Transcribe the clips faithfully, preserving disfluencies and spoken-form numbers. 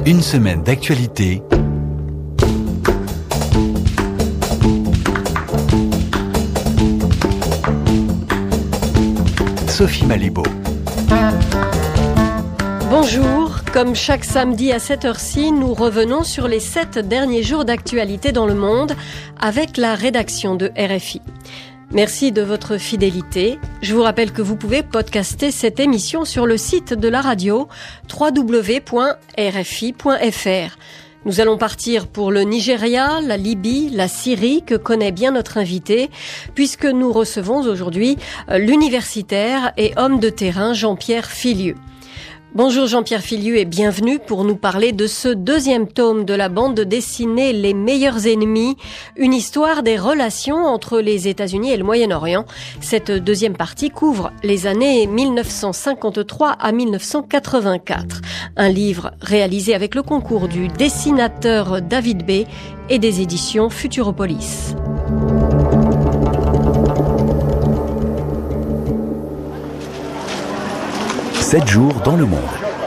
Une semaine d'actualité. Sophie Malibaud. Bonjour, comme chaque samedi à cette heure-ci, nous revenons sur les sept derniers jours d'actualité dans le monde avec la rédaction de R F I. Merci de votre fidélité. Je vous rappelle que vous pouvez podcaster cette émission sur le site de la radio w w w point r f i point f r. Nous allons partir pour le Nigeria, la Libye, la Syrie, que connaît bien notre invité, puisque nous recevons aujourd'hui l'universitaire et homme de terrain Jean-Pierre Filiu. Bonjour Jean-Pierre Filiu et bienvenue pour nous parler de ce deuxième tome de la bande dessinée Les meilleurs ennemis, une histoire des relations entre les États-Unis et le Moyen-Orient. Cette deuxième partie couvre les années mille neuf cent cinquante-trois à mille neuf cent quatre-vingt-quatre. Un livre réalisé avec le concours du dessinateur David B. et des éditions Futuropolis. sept jours dans le monde.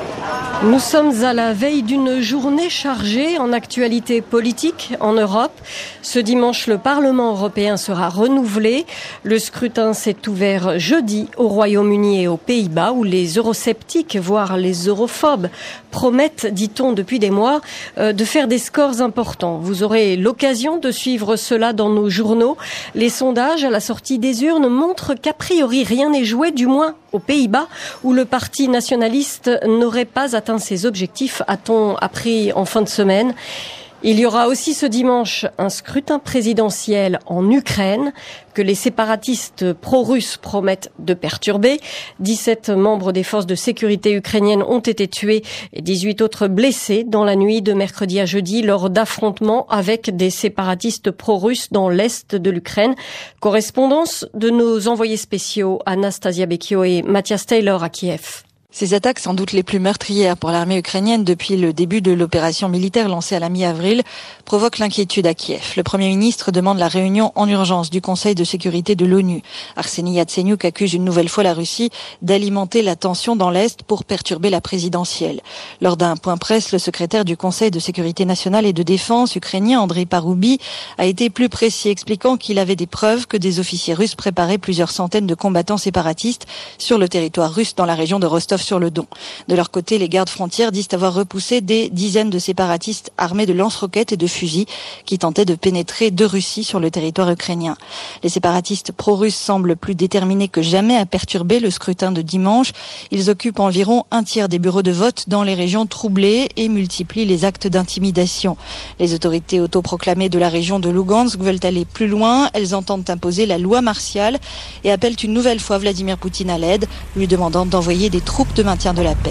Nous sommes à la veille d'une journée chargée en actualité politique en Europe. Ce dimanche, le Parlement européen sera renouvelé. Le scrutin s'est ouvert jeudi au Royaume-Uni et aux Pays-Bas, où les eurosceptiques, voire les europhobes, promettent, dit-on depuis des mois, euh, de faire des scores importants. Vous aurez l'occasion de suivre cela dans nos journaux. Les sondages à la sortie des urnes montrent qu'a priori rien n'est joué, du moins aux Pays-Bas, où le parti nationaliste n'aurait pas atteint ses objectifs, a-t-on appris en fin de semaine. Il y aura aussi ce dimanche un scrutin présidentiel en Ukraine que les séparatistes pro-russes promettent de perturber. dix-sept membres des forces de sécurité ukrainiennes ont été tués et dix-huit autres blessés dans la nuit de mercredi à jeudi lors d'affrontements avec des séparatistes pro-russes dans l'est de l'Ukraine. Correspondance de nos envoyés spéciaux Anastasia Becchio et Mathias Taylor à Kiev. Ces attaques, sans doute les plus meurtrières pour l'armée ukrainienne depuis le début de l'opération militaire lancée à la mi-avril, provoquent l'inquiétude à Kiev. Le Premier ministre demande la réunion en urgence du Conseil de sécurité de l'ONU. Arseniy Yatsenyuk accuse une nouvelle fois la Russie d'alimenter la tension dans l'Est pour perturber la présidentielle. Lors d'un point presse, le secrétaire du Conseil de sécurité nationale et de défense ukrainien, Andrei Paroubi, a été plus précis, expliquant qu'il avait des preuves que des officiers russes préparaient plusieurs centaines de combattants séparatistes sur le territoire russe dans la région de Rostov sur le Don. De leur côté, les gardes frontières disent avoir repoussé des dizaines de séparatistes armés de lance-roquettes et de fusils qui tentaient de pénétrer de Russie sur le territoire ukrainien. Les séparatistes pro-russes semblent plus déterminés que jamais à perturber le scrutin de dimanche. Ils occupent environ un tiers des bureaux de vote dans les régions troublées et multiplient les actes d'intimidation. Les autorités autoproclamées de la région de Lugansk veulent aller plus loin. Elles entendent imposer la loi martiale et appellent une nouvelle fois Vladimir Poutine à l'aide, lui demandant d'envoyer des troupes de maintien de la paix.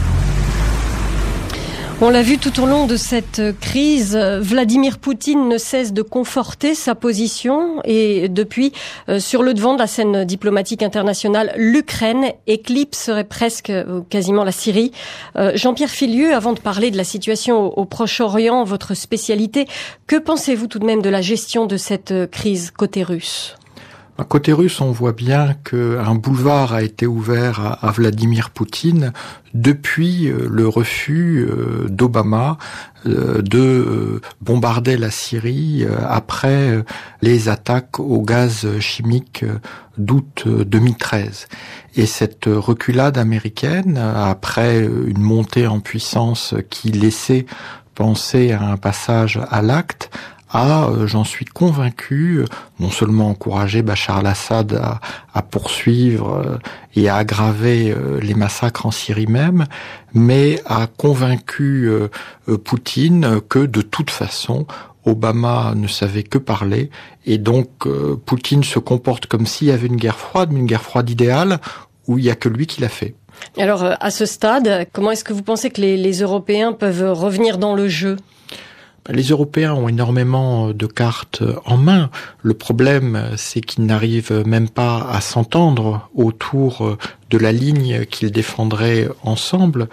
On l'a vu tout au long de cette crise, Vladimir Poutine ne cesse de conforter sa position et depuis, euh, sur le devant de la scène diplomatique internationale, l'Ukraine éclipserait presque euh, quasiment la Syrie. Euh, Jean-Pierre Filiu, avant de parler de la situation au, au Proche-Orient, votre spécialité, que pensez-vous tout de même de la gestion de cette crise côté russe ? Côté russe, on voit bien qu'un boulevard a été ouvert à, à Vladimir Poutine depuis le refus d'Obama de bombarder la Syrie après les attaques au gaz chimique d'août deux mille treize. Et cette reculade américaine, après une montée en puissance qui laissait penser à un passage à l'acte, a, j'en suis convaincu, non seulement encouragé Bachar al-Assad à, à poursuivre et à aggraver les massacres en Syrie même, mais a convaincu Poutine que de toute façon, Obama ne savait que parler, et donc Poutine se comporte comme s'il y avait une guerre froide, mais une guerre froide idéale, où il n'y a que lui qui l'a fait. Alors, à ce stade, comment est-ce que vous pensez que les, les Européens peuvent revenir dans le jeu ? Les Européens ont énormément de cartes en main. Le problème, c'est qu'ils n'arrivent même pas à s'entendre autour de la ligne qu'ils défendraient ensemble.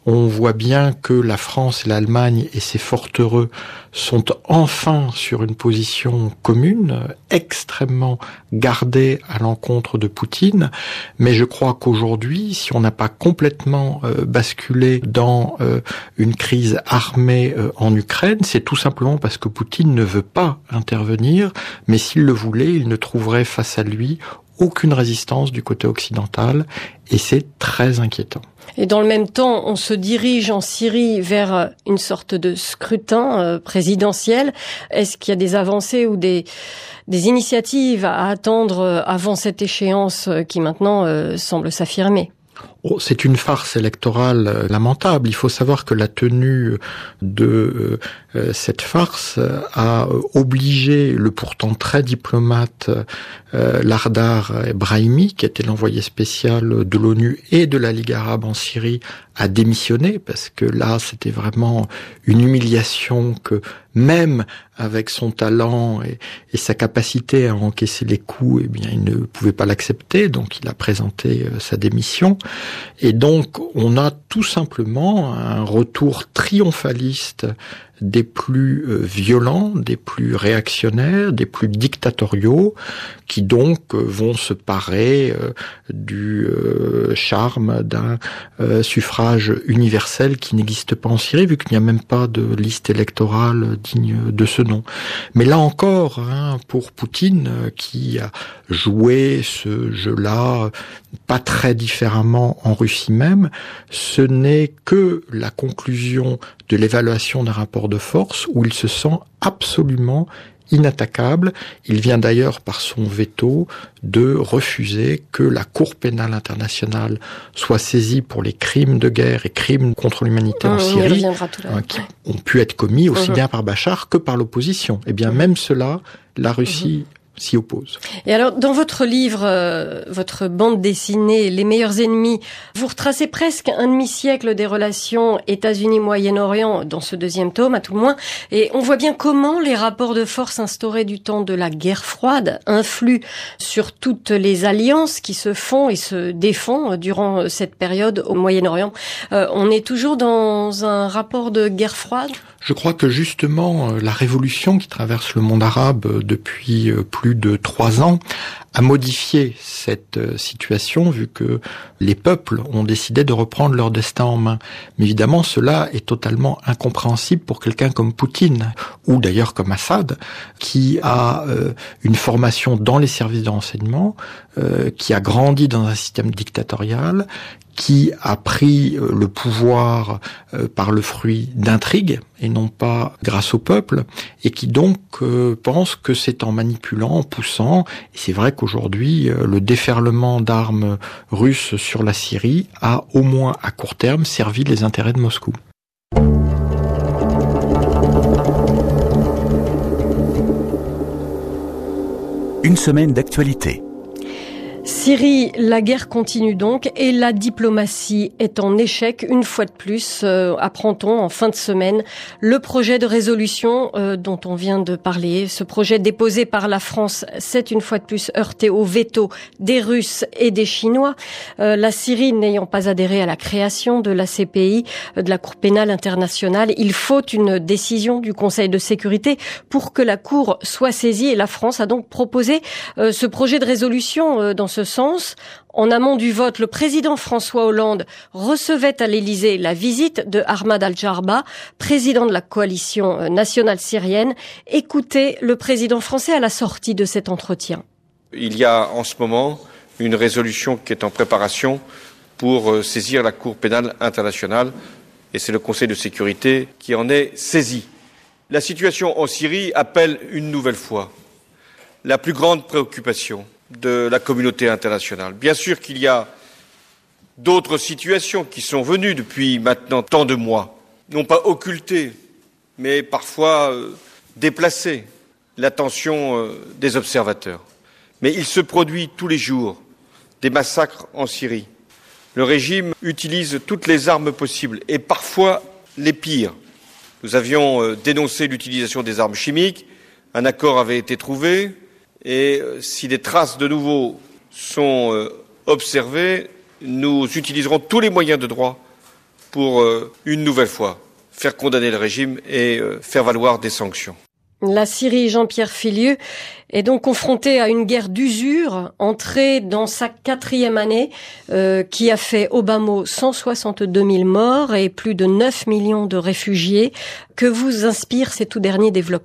On voit bien que la France et l'Allemagne, et c'est fort heureux, sont enfin sur une position commune, extrêmement gardée à l'encontre de Poutine. Mais je crois qu'aujourd'hui, si on n'a pas complètement euh, basculé dans euh, une crise armée euh, en Ukraine, c'est tout simplement parce que Poutine ne veut pas intervenir, mais s'il le voulait, il ne trouverait face à lui aucune résistance du côté occidental, et c'est très inquiétant. Et dans le même temps, on se dirige en Syrie vers une sorte de scrutin euh, présidentiel. Est-ce qu'il y a des avancées ou des, des initiatives à attendre avant cette échéance qui maintenant euh, semble s'affirmer ? Oh, c'est une farce électorale lamentable. Il faut savoir que la tenue de euh, cette farce a obligé le pourtant très diplomate euh, Lardar Brahimi, qui était l'envoyé spécial de l'ONU et de la Ligue arabe en Syrie, à démissionner, parce que là, c'était vraiment une humiliation que même avec son talent et, et sa capacité à encaisser les coups, eh bien, il ne pouvait pas l'accepter, donc il a présenté euh, sa démission. Et donc, on a tout simplement un retour triomphaliste des plus euh, violents, des plus réactionnaires, des plus dictatoriaux, qui donc euh, vont se parer euh, du euh, charme d'un euh, suffrage universel qui n'existe pas en Syrie, vu qu'il n'y a même pas de liste électorale digne de ce nom. Mais là encore, hein, pour Poutine, euh, qui a joué ce jeu-là pas très différemment en Russie même, ce n'est que la conclusion de l'évaluation d'un rapport de force où il se sent absolument inattaquable. Il vient d'ailleurs par son veto de refuser que la Cour pénale internationale soit saisie pour les crimes de guerre et crimes contre l'humanité mmh, en Syrie, hein, qui ont pu être commis aussi mmh. bien par Bachar que par l'opposition. Eh bien, mmh. même cela, la Russie mmh. s'y oppose. Et alors, dans votre livre, euh, votre bande dessinée, Les meilleurs ennemis, vous retracez presque un demi-siècle des relations États-Unis-Moyen-Orient dans ce deuxième tome, à tout le moins. Et on voit bien comment les rapports de force instaurés du temps de la guerre froide influent sur toutes les alliances qui se font et se défont durant cette période au Moyen-Orient. Euh, on est toujours dans un rapport de guerre froide ? Je crois que justement, la révolution qui traverse le monde arabe depuis plus de trois ans a modifié cette situation, vu que les peuples ont décidé de reprendre leur destin en main. Mais évidemment, cela est totalement incompréhensible pour quelqu'un comme Poutine, ou d'ailleurs comme Assad, qui a euh, une formation dans les services de renseignement, euh, qui a grandi dans un système dictatorial, qui a pris le pouvoir par le fruit d'intrigues et non pas grâce au peuple, et qui donc pense que c'est en manipulant, en poussant, et c'est vrai qu'aujourd'hui le déferlement d'armes russes sur la Syrie a au moins à court terme servi les intérêts de Moscou. Une semaine d'actualité. Syrie, la guerre continue donc et la diplomatie est en échec une fois de plus, euh, apprend-on en fin de semaine. Le projet de résolution euh, dont on vient de parler, ce projet déposé par la France, s'est une fois de plus heurté au veto des Russes et des Chinois. Euh, la Syrie n'ayant pas adhéré à la création de la C P I, de la Cour pénale internationale, il faut une décision du Conseil de sécurité pour que la Cour soit saisie, et la France a donc proposé euh, ce projet de résolution euh, dans ce sens. En amont du vote, le président François Hollande recevait à l'Élysée la visite de Ahmad Al-Jarba, président de la coalition nationale syrienne. Écoutez le président français à la sortie de cet entretien. Il y a en ce moment une résolution qui est en préparation pour saisir la Cour pénale internationale, et c'est le Conseil de sécurité qui en est saisi. La situation en Syrie appelle une nouvelle fois la plus grande préoccupation de la communauté internationale. Bien sûr qu'il y a d'autres situations qui sont venues depuis maintenant tant de mois, non pas occultées, mais parfois euh, déplacées l'attention euh, des observateurs. Mais il se produit tous les jours des massacres en Syrie. Le régime utilise toutes les armes possibles et parfois les pires. Nous avions euh, dénoncé l'utilisation des armes chimiques, un accord avait été trouvé, et si des traces de nouveau sont euh, observées, nous utiliserons tous les moyens de droit pour, euh, une nouvelle fois, faire condamner le régime et euh, faire valoir des sanctions. La Syrie, Jean-Pierre Filiu, est donc confrontée à une guerre d'usure, entrée dans sa quatrième année, euh, qui a fait au bas mot cent soixante-deux mille morts et plus de neuf millions de réfugiés. Que vous inspirent ces tout derniers développements ?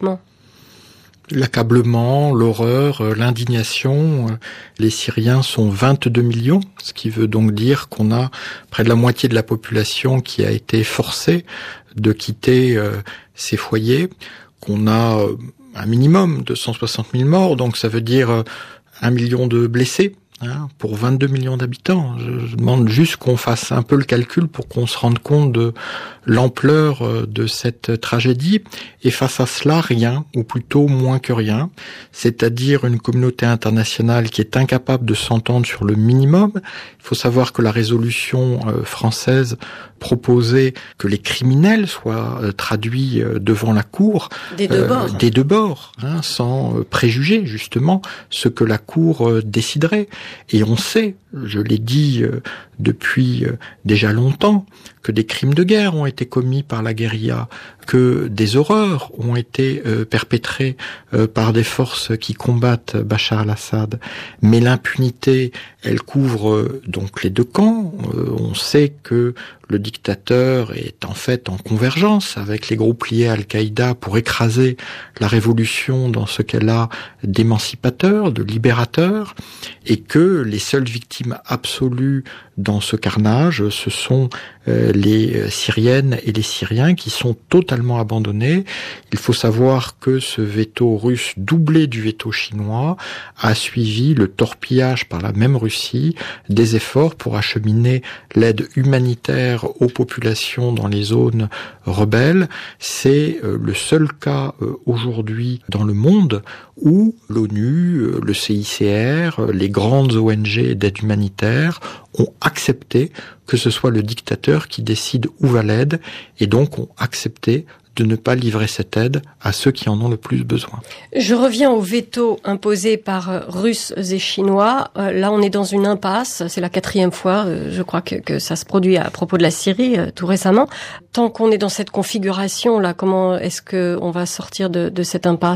L'accablement, l'horreur, l'indignation. Les Syriens sont vingt-deux millions, ce qui veut donc dire qu'on a près de la moitié de la population qui a été forcée de quitter euh, ses foyers, qu'on a euh, un minimum de cent soixante mille morts, donc ça veut dire euh, un million de blessés. Hein, pour vingt-deux millions d'habitants. Je, je demande juste qu'on fasse un peu le calcul pour qu'on se rende compte de l'ampleur de cette tragédie. Et face à cela, rien, ou plutôt moins que rien. C'est-à-dire une communauté internationale qui est incapable de s'entendre sur le minimum. Il faut savoir que la résolution euh, française proposait que les criminels soient euh, traduits euh, devant la cour. Des deux euh, bords. Des deux bords, hein, sans euh, préjuger justement ce que la cour euh, déciderait. Et on sait, je l'ai dit euh, depuis euh, déjà longtemps, que des crimes de guerre ont été commis par la guérilla, que des horreurs ont été euh, perpétrées euh, par des forces qui combattent Bachar al-Assad. Mais l'impunité, elle couvre euh, donc les deux camps. Euh, on sait que le dictateur est en fait en convergence avec les groupes liés à Al-Qaïda pour écraser la révolution dans ce qu'elle a d'émancipateur, de libérateur, et que les seules victimes absolues dans ce carnage, ce sont euh, les Syriennes et les Syriens qui sont totalement abandonnés. Il faut savoir que ce veto russe, doublé du veto chinois, a suivi le torpillage par la même Russie des efforts pour acheminer l'aide humanitaire aux populations dans les zones rebelles. C'est euh, le seul cas euh, aujourd'hui dans le monde où l'ONU, euh, le C I C R, euh, les grandes O N G d'aide humanitaire ont accepté que ce soit le dictateur qui décide où va l'aide et donc ont accepté de ne pas livrer cette aide à ceux qui en ont le plus besoin. Je reviens au veto imposé par euh, Russes et Chinois. Euh, là, on est dans une impasse. C'est la quatrième fois, euh, je crois, que, que ça se produit à propos de la Syrie, euh, tout récemment. Tant qu'on est dans cette configuration-là, comment est-ce qu'on va sortir de, de cette impasse ?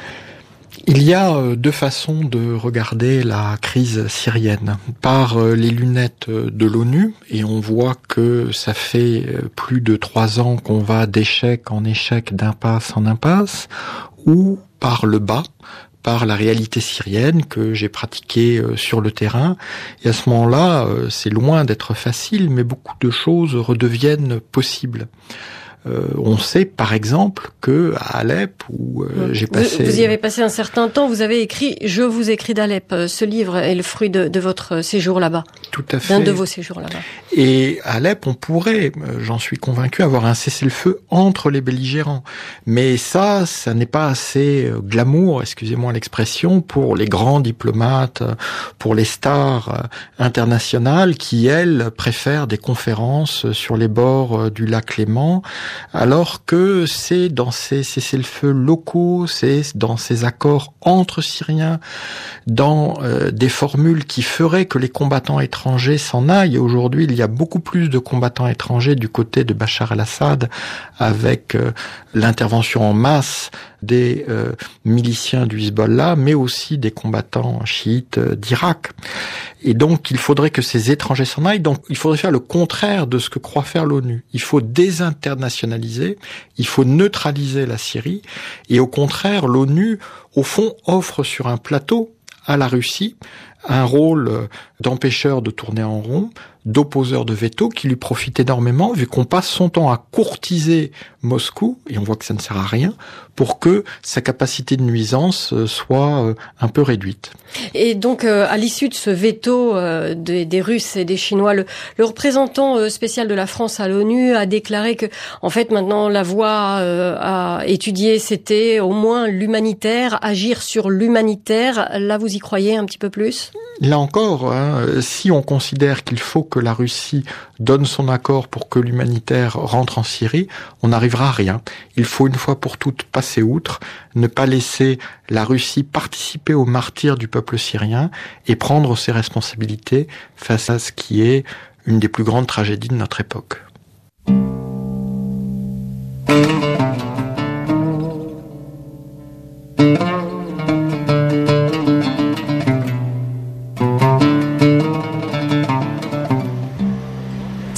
Il y a deux façons de regarder la crise syrienne. Par les lunettes de l'ONU, et on voit que ça fait plus de trois ans qu'on va d'échec en échec, d'impasse en impasse, ou par le bas, par la réalité syrienne que j'ai pratiquée sur le terrain. Et à ce moment-là, c'est loin d'être facile, mais beaucoup de choses redeviennent possibles. Euh, on sait par exemple que à Alep, où euh, j'ai passé... Vous, vous y avez passé un certain temps, vous avez écrit « Je vous écris d'Alep ». Ce livre est le fruit de, de votre séjour là-bas. Tout à fait. D'un de vos séjours là-bas. Et à Alep, on pourrait, j'en suis convaincu, avoir un cessez-le-feu entre les belligérants. Mais ça, ça n'est pas assez glamour, excusez-moi l'expression, pour les grands diplomates, pour les stars internationales qui, elles, préfèrent des conférences sur les bords du lac Léman, alors que c'est dans ces cessez-le-feu locaux, c'est dans ces accords entre Syriens, dans euh, des formules qui feraient que les combattants étrangers s'en aillent. Aujourd'hui, il y a beaucoup plus de combattants étrangers du côté de Bachar el-Assad, avec euh, l'intervention en masse des euh, miliciens du Hezbollah, mais aussi des combattants chiites euh, d'Irak. Et donc, il faudrait que ces étrangers s'en aillent. Donc, il faudrait faire le contraire de ce que croit faire l'ONU. Il faut désinternationaliser, il faut neutraliser la Syrie. Et au contraire, l'ONU, au fond, offre sur un plateau à la Russie un rôle d'empêcheur de tourner en rond, d'opposeur de veto, qui lui profite énormément, vu qu'on passe son temps à courtiser Moscou, et on voit que ça ne sert à rien, pour que sa capacité de nuisance soit un peu réduite. Et donc, euh, à l'issue de ce veto euh, des, des Russes et des Chinois, le, le représentant euh, spécial de la France à l'ONU a déclaré que, en fait, maintenant, la voie euh, à étudier, c'était au moins l'humanitaire, agir sur l'humanitaire. Là, vous y croyez un petit peu plus ? Là encore, hein, si on considère qu'il faut que la Russie donne son accord pour que l'humanitaire rentre en Syrie, on n'arrivera à rien. Il faut une fois pour toutes passer outre, ne pas laisser la Russie participer au martyre du peuple syrien et prendre ses responsabilités face à ce qui est une des plus grandes tragédies de notre époque.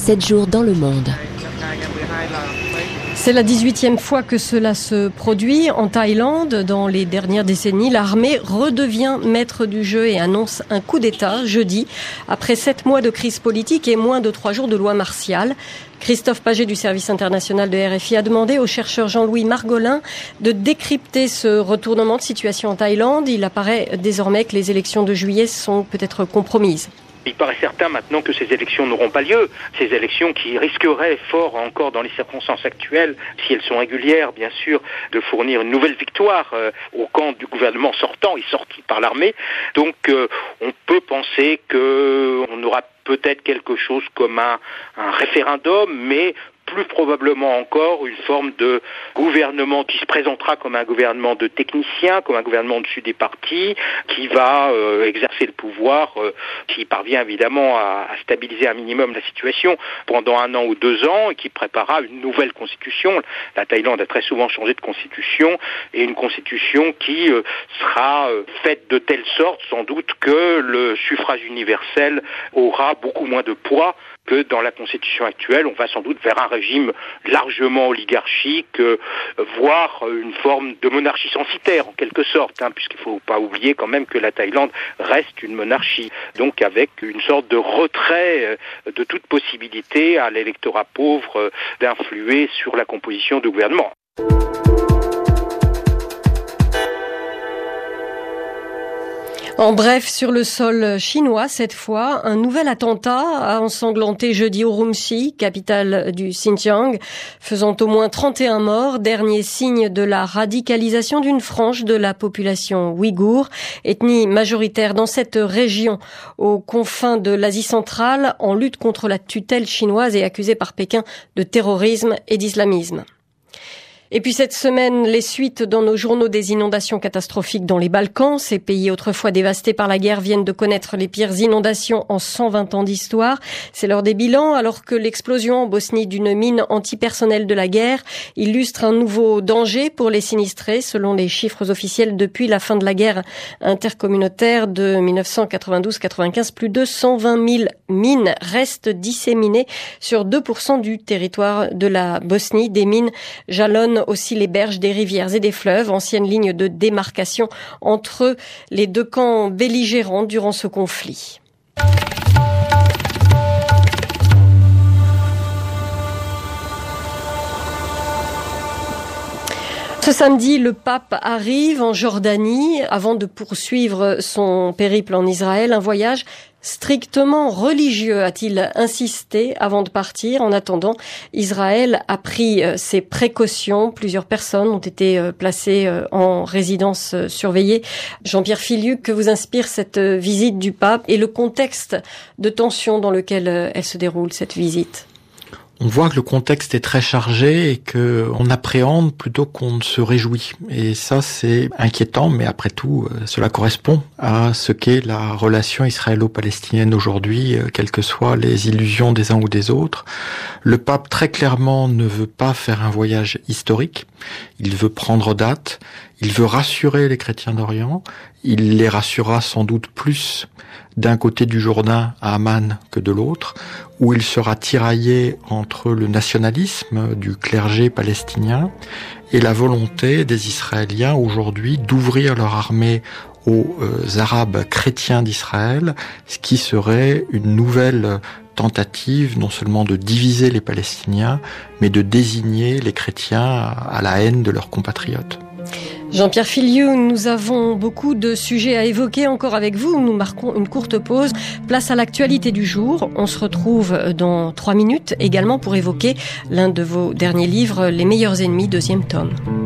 sept jours dans le monde. C'est la dix-huitième fois que cela se produit. En Thaïlande, dans les dernières décennies, l'armée redevient maître du jeu et annonce un coup d'État jeudi, après sept mois de crise politique et moins de trois jours de loi martiale. Christophe Paget du service international de R F I a demandé au chercheur Jean-Louis Margolin de décrypter ce retournement de situation en Thaïlande. Il apparaît désormais que les élections de juillet sont peut-être compromises. Il paraît certain maintenant que ces élections n'auront pas lieu. Ces élections qui risqueraient fort encore dans les circonstances actuelles, si elles sont régulières bien sûr, de fournir une nouvelle victoire euh, au camp du gouvernement sortant et sorti par l'armée. Donc euh, on peut penser qu'on aura peut-être quelque chose comme un, un référendum, mais plus probablement encore une forme de gouvernement qui se présentera comme un gouvernement de techniciens, comme un gouvernement au-dessus des partis, qui va euh, exercer le pouvoir, euh, qui parvient évidemment à, à stabiliser un minimum la situation pendant un an ou deux ans, et qui préparera une nouvelle constitution. La Thaïlande a très souvent changé de constitution, et une constitution qui euh, sera euh, faite de telle sorte, sans doute, que le suffrage universel aura beaucoup moins de poids que dans la constitution actuelle. On va sans doute vers un régime largement oligarchique, euh, voire une forme de monarchie censitaire en quelque sorte, hein, puisqu'il ne faut pas oublier quand même que la Thaïlande reste une monarchie, donc avec une sorte de retrait euh, de toute possibilité à l'électorat pauvre euh, d'influer sur la composition du gouvernement. En bref, sur le sol chinois, cette fois, un nouvel attentat a ensanglanté jeudi Urumqi, capitale du Xinjiang, faisant au moins trente et un morts, dernier signe de la radicalisation d'une frange de la population ouïghour, ethnie majoritaire dans cette région, aux confins de l'Asie centrale, en lutte contre la tutelle chinoise et accusée par Pékin de terrorisme et d'islamisme. Et puis cette semaine, les suites dans nos journaux des inondations catastrophiques dans les Balkans. Ces pays autrefois dévastés par la guerre viennent de connaître les pires inondations en cent vingt ans d'histoire. C'est l'heure des bilans, alors que l'explosion en Bosnie d'une mine antipersonnelle de la guerre illustre un nouveau danger pour les sinistrés. Selon les chiffres officiels, depuis la fin de la guerre intercommunautaire de dix-neuf cent quatre-vingt-douze quatre-vingt-quinze, plus de cent vingt mille mines restent disséminées sur deux pour cent du territoire de la Bosnie. Des mines jalonnent aussi les berges des rivières et des fleuves, ancienne ligne de démarcation entre les deux camps belligérants durant ce conflit. Ce samedi, le pape arrive en Jordanie avant de poursuivre son périple en Israël, un voyage strictement religieux, a-t-il insisté avant de partir. En attendant, Israël a pris ses précautions. Plusieurs personnes ont été placées en résidence surveillée. Jean-Pierre Filiu, que vous inspire cette visite du pape et le contexte de tension dans lequel elle se déroule, cette visite? On voit que le contexte est très chargé et que on appréhende plutôt qu'on ne se réjouit. Et ça, c'est inquiétant, mais après tout, cela correspond à ce qu'est la relation israélo-palestinienne aujourd'hui, quelles que soient les illusions des uns ou des autres. Le pape, très clairement, ne veut pas faire un voyage historique. Il veut prendre date. Il veut rassurer les chrétiens d'Orient. Il les rassurera sans doute plus d'un côté du Jourdain à Amman que de l'autre, où il sera tiraillé entre le nationalisme du clergé palestinien et la volonté des Israéliens aujourd'hui d'ouvrir leur armée aux euh, Arabes chrétiens d'Israël, ce qui serait une nouvelle tentative non seulement de diviser les Palestiniens, mais de désigner les chrétiens à la haine de leurs compatriotes. Jean-Pierre Filiu, nous avons beaucoup de sujets à évoquer encore avec vous. Nous marquons une courte pause. Place à l'actualité du jour. On se retrouve dans trois minutes également pour évoquer l'un de vos derniers livres, Les meilleurs ennemis, deuxième tome.